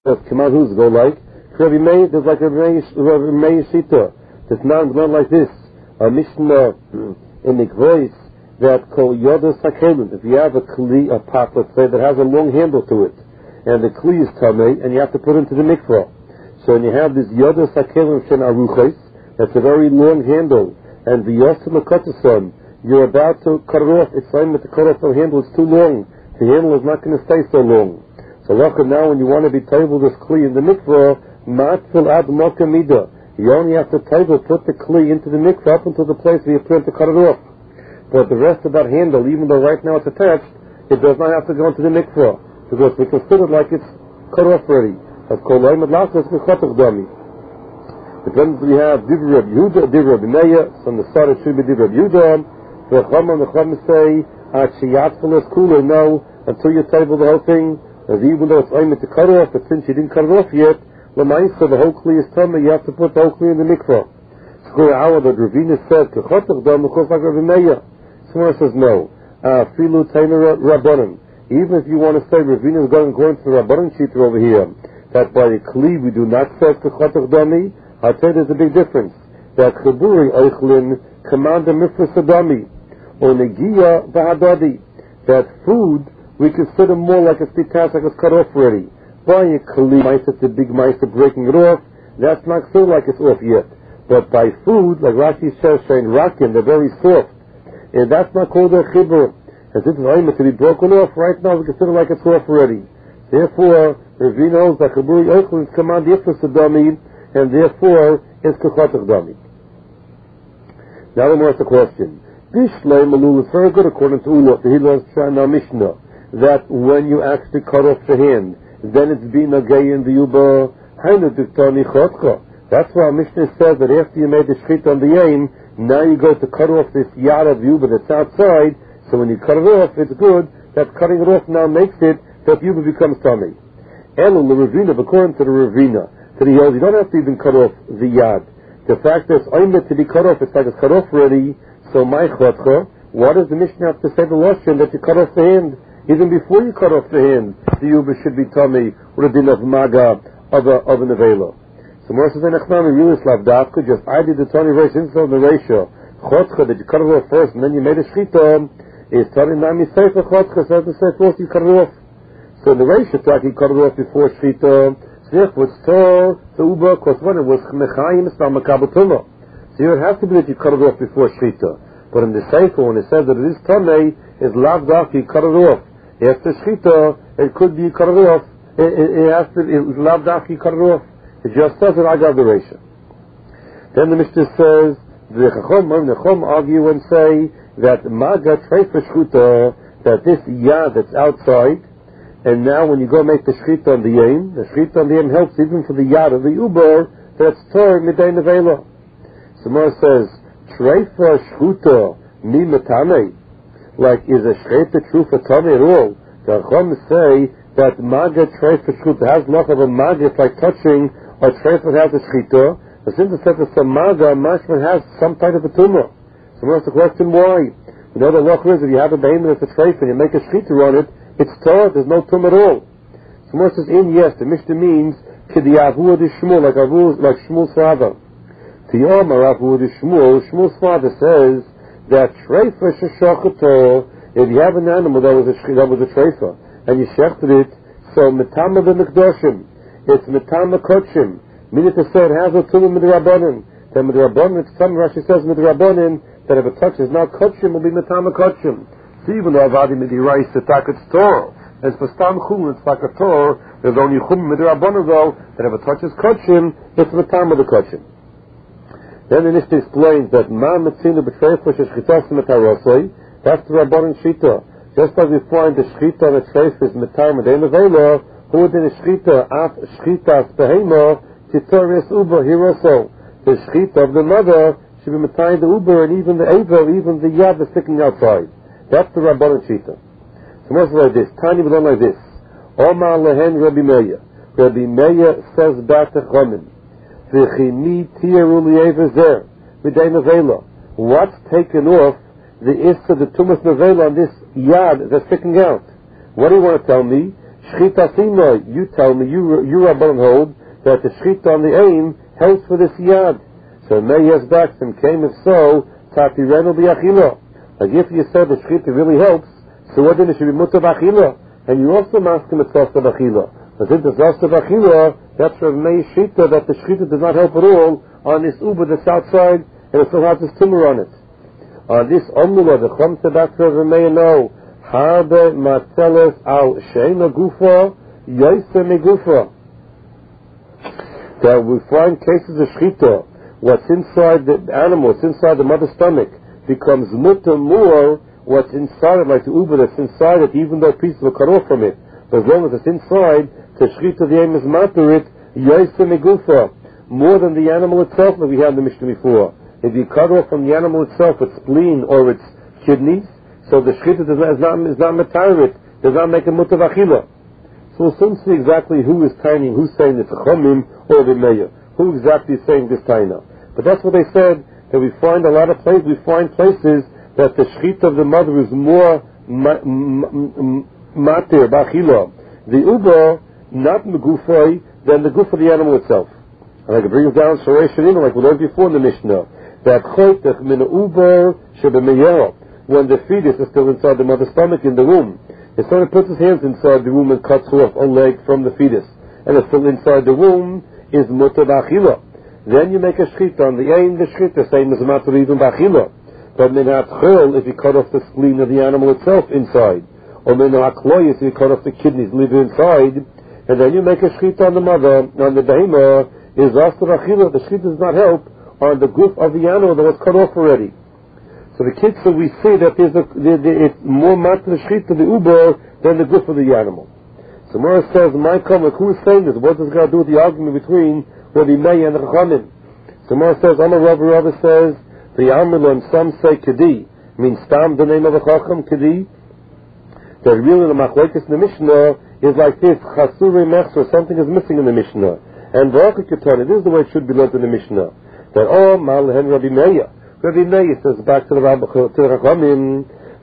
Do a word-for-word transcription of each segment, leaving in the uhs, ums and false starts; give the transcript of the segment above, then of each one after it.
come out who's go like Rabbi Meir, there's like a Rabbi Meir Shita. There's not not like this. A Mishnah in the voice that called Yoda Sakelim. If you have a kli, a pot, let's say, that has a long handle to it, and the kli is tamei, and you have to put it into the mikvah. So when you have this Yoda Sakelim Shen Aruches, that's a very long handle, and the Yosim Akotason, you're about to cut it off. It's time that the cut off the handle is too long. The handle is not going to stay so long. So look, now when you want to be table this kli in the mikvah, matzil ad mokamida. You only have to table, put the kli into the mikvah up until the place where you plan to cut it off. But the rest of that handle, even though right now it's attached, it does not have to go into the mikvah, because we consider it like it's cut off already. That's called loy medlakas v'chotach dami. Depends if we have Divra Reb Yehuda, Divra Reb Meir. So on the start it should be Divra Reb Yehuda. The Chama and the Chama say, at sheyatful is cooler, no, until you table the whole thing. As even though it's aimed to cut off, but since you didn't cut it off yet, l'maisa, the whole kli is tummy, you have to put the whole kli in the mikvah. So our that Ravina said, k'chotach dam, of course like Rabbi Meir. Someone says no. Filu tainer rabbanon. Even if you want to say Ravina is going according to the rabbanon sheeter over here, that by the kli we do not say k'chotach dami, I'll tell you there's a big difference. That chiburi oichlin command the mifras adami, or negiya v'hadadi. That food we consider more like a stikas, like it's cut off already. Buying a kli, mice, it's a big mice, breaking it off, that's not so like it's off yet. But by food, like Rashi says, saying rakin, they're very soft. And that's not called a chibur. And since it's aimed to be broken off, right now we consider like it's off already. Therefore, Ravina knows that chiburi oichlin command the ifras adami, and therefore it's k'chotach dami. Now the more the question. Bishlei malul is very good according to Ulah, the Hilas Shana Mishnah, that when you actually cut off the hand, then it's being a gay in the yuba. That's why Mishnah says that after you made the shchit on the aim, now you go to cut off this yard of yuba that's outside. So when you cut it off, it's good that cutting it off now makes it that yuba becomes tummy. Elu the Ravina, according to the Ravina, to the hills, you don't have to even cut off the yard. The fact that it's aimed to be cut off, it's like it's cut off already. So my chotcha, what does the Mishnah have to say the lotion that you cut off the hand? Even before you cut off the hand, the yuba should be tummy with a din of maga of a of an avela. So more says Nachman really slavdavka, just I did the twenty race inside the ratio. Chotcha that you cut it off first and then you made a shchita is telling nami sefer chotcha says the say first you cut it off. So in the ratio talk you cut it off before shchita. So therefore it's told the uba because when it was mechayim it's not makabutuma. So it has to be that you cut it off before shchita. But in the sefer when it says that it is tummy, is lavdavka you cut it off. After shchita, it could be cut it off. It, it, it has to, it's lavdafki cut it off. It just says it, I got the ratio. Then the Mishnah says, the Chacham and the Chacham argue and say that maga treifa shchuta, that this yad that's outside, and now when you go make the shchita on the yam, the shchita on the yam helps even for the yad of the uber, that's tor midday nevela. Samar says, treifa shchuta mi metame. Like, is a shchita true for tummy at all? The Chacham say that maga treifa shchuta has enough of a maga, it's like touching a treifa that has a shchita. But since it says it's a maga, mashman has some type of a tumor. So that's the question why. You know the law is if you have a behemoth that's a treifa and you make a shchita on it, it's torah, there's no tumor at all. So Moshe says in yes, the Mishnah means k'di'avu de Shmuel, like Avu, like Shmuel's father. T'yomar Avu de Shmuel, Shmuel's father says that treifa sheshachato, if you have an animal that was a that was a treifa and you shechted it, so metama v'mekdoshim, it's metama kochim, meaning to say it has a tumah midrabanan. Then midrabanan, it's some Rashi says midrabanan that if it touches now kochim will be metama kochim. So even though avadi midirais the takat's torah, as for stam chum it's like a torah, there's only chum midrabanan though that if it touches kochim, it's metama the kochim. Then the Mishnah explains that ma metzinu b'treifa sheshchitas metarosei. That's the Rabbanan Shita. Just as we find the shchita and the treifa is metar medei nevela, who did the shchita af shchitas behema titoris uber here also. The shchita of the mother should be metar the uber and even the eva, even the yad that's sticking outside. That's the Rabbanan Shita. So most like this. Tiny but like this. Omar lehen Rabbi Meir. Rabbi Meir says back to Chomin. What's taken off the is of the tumas nevela on this yad that's sticking out? What do you want to tell me? Shchita Sima, you tell me, you, you Rabban hold, that the Shchita on the aim helps for this Yad. So May yes back and came if so, Tatirenu Biachila. Like if you said the Shchita really helps, so what then it should be Mutter Bachila? And you also ask him it's Zasta Bachila. But since it's Zasta Bachila, that's Rav Meir Shita, that the Shchita does not help at all on this Uber that's outside, and it still has this timber on it. On this Omnula, the Chomsa back to Rav Meir, no. Harbe Matzeles al Sheina Gufa, Yoise Megufa. That we find cases of Shchita, what's inside the animal, what's inside the mother's stomach, becomes mutter more what's inside it, like the uber that's inside it, even though pieces are cut off from it. But as long as it's inside, the Shchita the aim is matter it, Yoise Megufa, more than the animal itself that we had in the Mishnah before. If you cut off from the animal itself its spleen or its kidneys, so the Shchita does not, is not, is not matarit, does not make a mutter v'achila. So we'll soon see exactly who is tiny, who's saying it's a chomim or the meir. Who exactly is saying this taina. But that's what they said, that we find a lot of places, we find places that the Shchita of the mother is more matir, b'achila. The uber, not megufay, than the goof of the animal itself. And I can bring it down, Sharei Shanina, like we learned before in the Mishnah, that choytech min uber shebemeyah, when the fetus is still inside the mother's stomach in the womb. If someone puts his hands inside the womb and cuts off a leg from the fetus, and it's still inside the womb, is mutter b'achila. Then you make a shchita on the ain, the shchita, same as matter even b'achila. But min ha'tchil, if you cut off the spleen of the animal itself inside, or min ha'kloyis, if you cut off the kidneys, leave it inside, and then you make a shchita on the mother, on the behemah, is after b'achila. The shchita does not help on the goof of the animal that was cut off already. So the kids, so we see that there's a, there, there, it's more matter shchita the uber than the goof of the animal. So Mora says, my comment, who is saying this? What does God do with the argument between Rabbi Meir and the Chachamim? So Mora says, Amar Rabbi Rabbi says, the Amilon, some say Kedi, means Stam, the name of the Chacham, Kedi. The really the Machlekes in the Mishnah is like this, Chasure Mechser, something is missing in the Mishnah. And Baruch Ketana, this is the way it should be learned in the Mishnah. That, oh, Malhen Rabbi Meir. Rabbi Meir says back to the Rabbi to the Chachamim,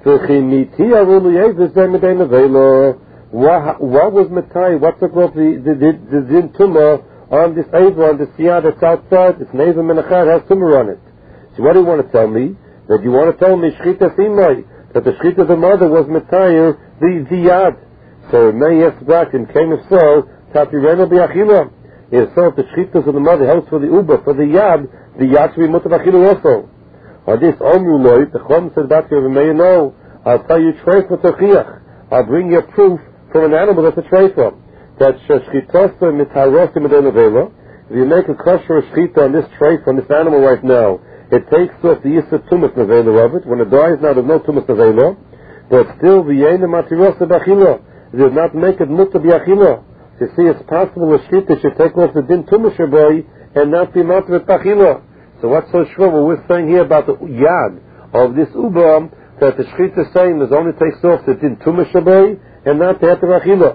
what was Matai? What took off the the the din tumor on this Ava, on this Siyah that's outside? This Neva Menachar has tumor on it. So what do you want to tell me? That you want to tell me Shchita Simai, that the Shchita of the mother was Matai the the Yad. So Meir asked back and came if so, Tatirenu Biachila. If so, if the Shchitas of the mother helps for the Uber, for the Yad, the Yad should be Mutter B'achila also. On this Omru the Chom said back to Rabbi Meir, no, I'll tell you treifa tochiach. I'll bring you a proof from an animal that's a treifa. That shchitasa mitharosim edenavela. If you make a kosher shchita on this treifa, on this animal right now, it takes off the yisra tumas nevela of it. When it dies now, there's no tumas nevela. But still, the yena matirosa b'achila. It does not make it mutter b'achila. So you see, it's possible a shchita should take off the din tumas shabai and not be matter b'achila. So what's so sure? What we're saying here about the yad of this uber, that the shchita is saying is only takes off the din tumah shabay and not the heter achila.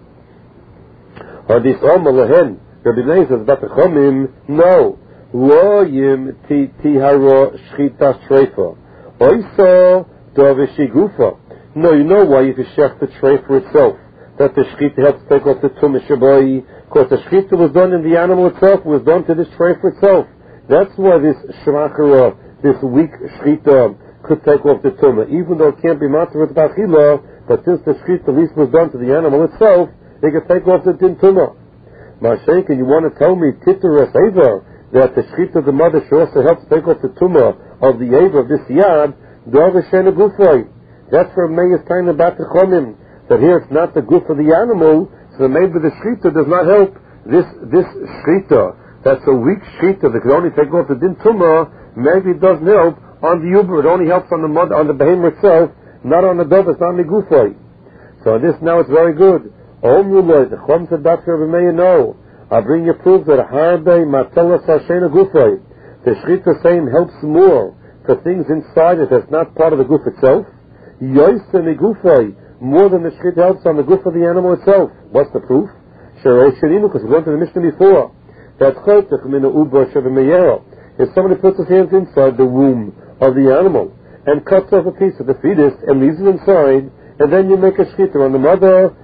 On this omer lehen, Rabbi Meir says about the chomim, no, lo yim tiharo shchita treifa, oiso doveshigufa. No, you know why you can shech the treifa itself, that the shchita helps take off the tumah shabay, because the shchita was done in the animal itself, was done to this treifa itself. That's why this shmachara, this weak shchita, could take off the tumah, even though it can't be matzah with b'achila. But since the shchita at least was done to the animal itself, they could take off the din tumah. Mashayk, and you want to tell me titeres eva that the shchita of the mother should also help take off the tumah of the eva of this yad? Doveshena gufay. That's where Meir is talking about the chomim. That here it's not the goof of the animal, so maybe the shchita does not help this this shchita. That's a weak shchita that can only take off the din tumah. Maybe it doesn't help on the uber. It only helps on the mother, on the behemoth itself, not on the dove. It's not megufay. So this now it's very good. Om Yuloi, the Chom said back to Rabbi Meir, no. I'll bring you proof that harbe matelas hashena gufay. The shchita saying helps more for things inside it that's not part of the goof itself. Yoise megufay, more than the shchita helps on the goof of the animal itself. What's the proof? Sharei Shaninu, because we went to the Mishnah before. That's choytech min uber shebemeyero. If somebody puts his hands inside the womb of the animal and cuts off a piece of the fetus and leaves it inside, and then you make a shchita on the mother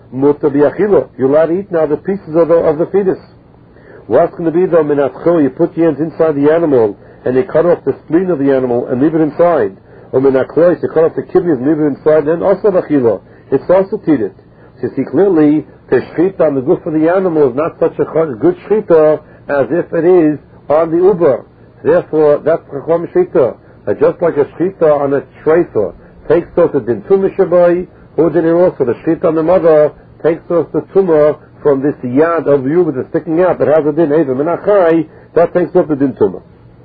muta biachila. You're allowed to eat now the pieces of the, of the fetus. What's going to be though minatchil? You put your hands inside the animal and you cut off the spleen of the animal and leave it inside. Or minachlois, you cut off the kidneys and leave it inside, and then also bachila. It's also teated. So you see clearly the shchita on the goof of the animal is not such a good shchita as if it is on the uber. Therefore, that's chacham shchita. Just like a shchita on a treifa takes off the din tumah shabai, who did it also? The shchita on the mother takes off the tumah from this yad of the uber that's sticking out that has a din eva menachai, that takes off the din tumah.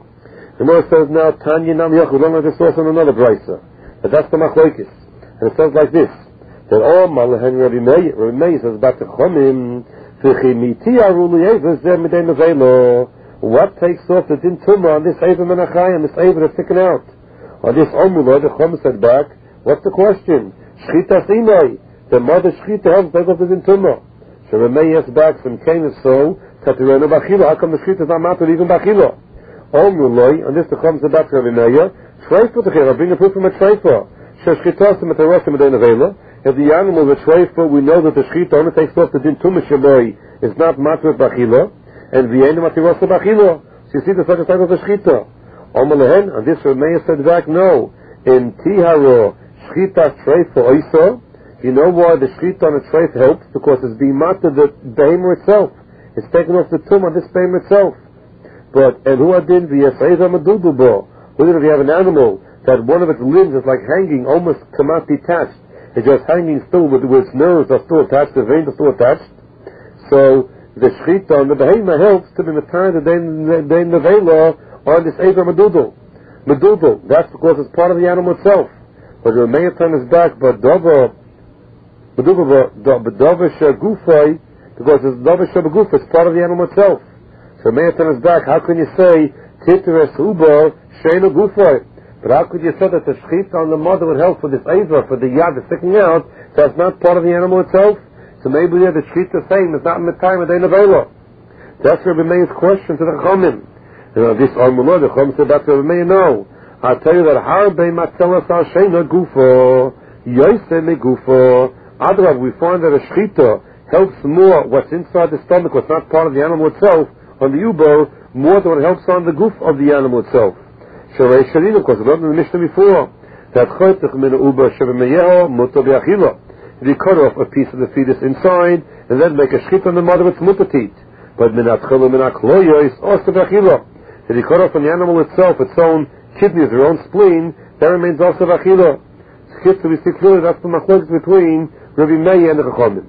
The Gemara says now, Tanya Nam Yachud, we learn like this also in another brisa. But that's the machlokes. And it says like this, that all Malahen Rabbi Meir, Rabbi Meir says, Bat Chomim, V'chimiti Aruli Eva, Zeh Midei Nevelo. What takes off the din tumah on this Eva menachai, and this Eva that's sticking out? On this Omula, the Chom said back, what's the question? Shchita Sinai. The mother Shchita helps take off the din tumah. So Rabbi Meir asked back, from Cain is so, Tatirenu Bachila, how come the Shchita is not matter even Bachila? Omuloi, and this the Chom said back to Rabbi Meir, Treifa Techir, bring a proof from a Treifa. Shechitasim at the Rosh Hashanah. If the animal is a Treifa, we know that the Shchita only takes off the din tumah shabai is not matter Bachila, and the end of the Rosh Bachila. So you see the second type of the Shchita. Omulehen, and this Rabbi Meir said back, no. In Tiharo, Shchita Treifa Oisa, you know why the Shchita on a Treifa helps? Because it's being matter the behemoth itself. It's taking off the tumah on this behemoth itself. But, and who adin v'yasayza madudubo? Who did if you have an animal that one of its limbs is like hanging, almost cannot detached. It's just hanging still with, with its nerves are still attached, the veins are still attached. So, the shchita on the behemoth helps to be matayir the day nevela on this eva madudul. Madudul, that's because it's part of the animal itself. But the Meir turn is back, but dova, madudul, but dova shagufay, because it's dova shagufay, it's part of the animal itself. So Meir turn is back, how can you say, titeres ubo, sheinu gufay? But how could you say that the shchita on the mother would help for this eva, for the yad that's sticking out, that's not part of the animal itself? So maybe yeah, the shchita saying it's not in the time of the nevela. That's Rabbi Meir's question to the Chomim. You know, this Armullah, the Chom said back to Rabbi Meir, no. I'll tell you that harbe matzelas al sheinu gufo, yoyse me gufo. Adrab, we find that a shchita helps more what's inside the stomach, what's not part of the animal itself, on the ubo, more than what helps on the goof of the animal itself. Sharei Shalin, of course, we learned in the Mishnah before, that choytech min uba shebemeyeho muto be'achila. If you cut off a piece of the fetus inside, and then make a shchita on the mother, it's mutatit. But minatchila minachloyo is also be'achila. If you cut off on the animal itself, its own kidneys, their own spleen, that remains also be'achila. Shchita, we see clearly that's the machlokes between Rabbi Meir and the Chachamim.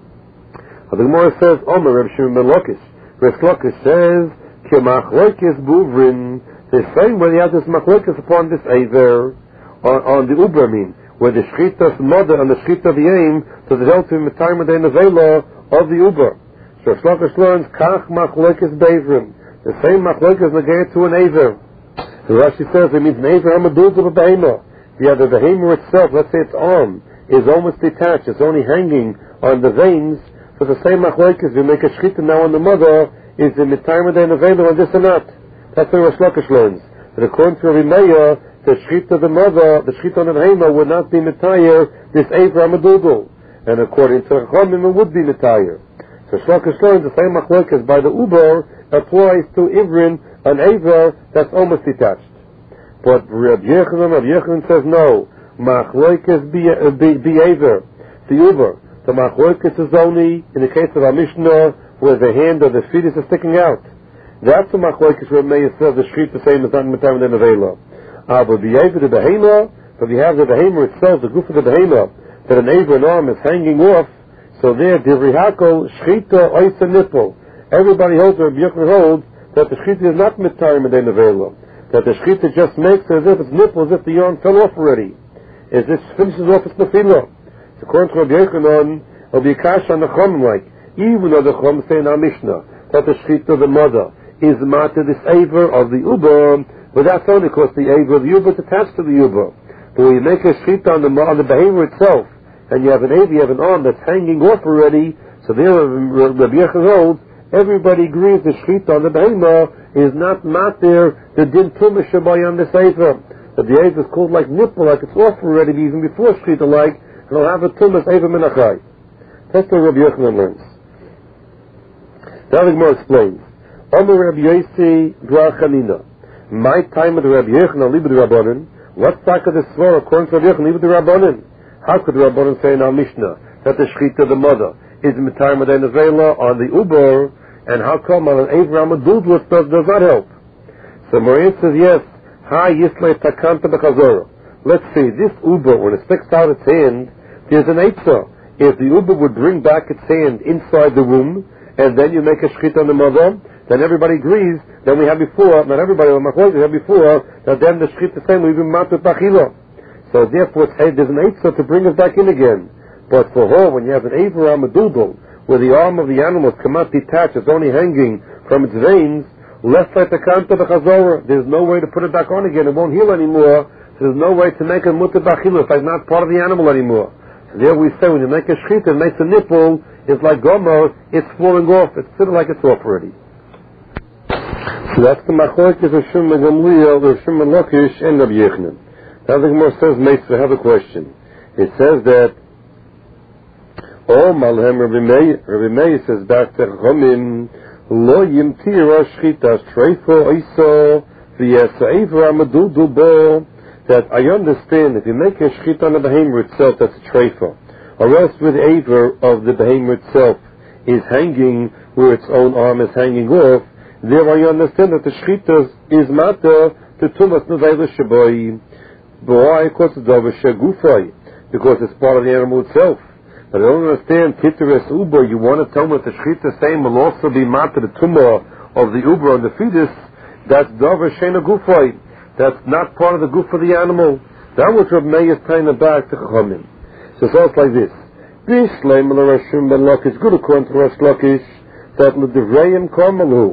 The Gemara says, Omer Rabbi Shimon ben Lakish. Rish Lakish says, Ki machlokes buvrin, the same way you have this machlokes upon this aver, on, on the uber, I mean, where the shchita's mother and the shchita of the aim, does it help him in the time of the nevela of the uber. So Rish Lakish learns, Kach machlokes bevrim, the same machlokes negated to an aver. So Rashi says, it means an aver hamaduz of a behemoth. Yeah, the behemoth itself, let's say its arm, is almost detached, it's only hanging on the veins. So the same machlokes, you make a shchita now on the mother, is in the time of the nevela and this and that. That's what Rish Lakish learns. But according to Rabbi Meir, the shchita of the mother, the shchita on the behemoth would not be mitayir this aver hamadugul. And according to Chachamim, it would be mitayir. So Rish Lakish learns the same machlokes by the uber applies to ivrin, an aver that's almost detached. But Rabbi Yechanan, Rabbi Yechanan says no. Machlokes be be aver, the uber. The machlokes is only in the case of our Mishnah where the hand of the fetus is sticking out. That's the machlokes where Meir says the shchita the same as not in the time of the nevela. Ah, but the aver the behemoth, but we have the behemoth itself, the goof of the behemoth, that an aver an arm is hanging off. So there, divrei hakol shchita oisa nipple. Everybody holds, or Rabbi Yochanan holds, that the shchita is not in the time of the nevela. That the shchita just makes it as if it's nipple, as if the yarn fell off already. As this finishes off its nefila. According to Rabbi Yochanan, it'll be a kash on the Chom, like, even though the Chom say in our Mishnah, that the shchita of the mother is matter this aver of the uber, but that's only because the aver of the uber is attached to the uber. But when you make a shchita on the, on the behavior itself, and you have an aver, you have an arm that's hanging off already, so there Rabbi Yochanan holds, everybody agrees the shchita on the behemoth is not matter the din tumah shabai on this aver. But the aver is called like nipple, like it's off already, even before shchita, like, and I'll have a tumas eva menachai. That's what Rabbi Yochanan learns. Now the Gemara explains. Omer Rabbi Yossi Brachanina. My time of the Rabbi Yochanan, Libud Rabbanan. What's back of the Svar according to Rabbi Yochanan, Libud Rabbanan? How could Rabbanan say in our Mishnah that the Shechita, the mother, is in the time of the Nevela on the Uber, and how come on an Avraham Adultwood does, does not help? So Maria says, yes, Ha Yislay Takanta Bechazor. Let's see, this Uber, when it sticks out its hand, there's an Eitzah. If the Uber would bring back its hand inside the womb, and then you make a Shechita on the mother, then everybody agrees, then we have before, not everybody, but we have before, that then the Shechita same will be Matot Bachila. So therefore, there's an Eitzah to bring us back in again. But for her, when you have an Avraham Adultwood, where the arm of the animal cannot detach, it's only hanging from its veins, left like the kanta b'chazorah. There's no way to put it back on again. It won't heal anymore. So there's no way to make a mutar b'achila. It's like not part of the animal anymore. So there we say when you make a shechita, it makes a nipple. It's like gomer. It's falling off. It's sort of like it's off already. So that's the machlokes of Shimon Gamliel, or Shimon Lakish, and Rabbi Yochanan. Now the Gemara says, mates, we have a question. It says that Oh, Malhem Rabbi Meir, Rabbi Meir says back to Chomim, Lo Yimtira Shchita Streifo Iso V'Yesa Avraham Adultwood Bo. That I understand if you make a Shchita on the behemoth itself, that's a Treifo. Or else with the Aver of the behemoth itself is hanging where its own arm is hanging off, there I understand that the Shchita is Mata to Tumas Nevela Shabbai. Why? Because it's over Shagufai. Because it's part of the animal itself. But I don't understand, Titeres Uber, you want to tell me that the Shechita same will also be mat to the tumor of the Uber on the fetus. That's Dover Shena Gufay. That's not part of the goof of the animal. That was Reb Meir is tying it back to Chachamim. So it's also like this. Bishleim l'Rashim ben Lakish, good according to Rosh Lakish, that l'Divrayim Karmelu.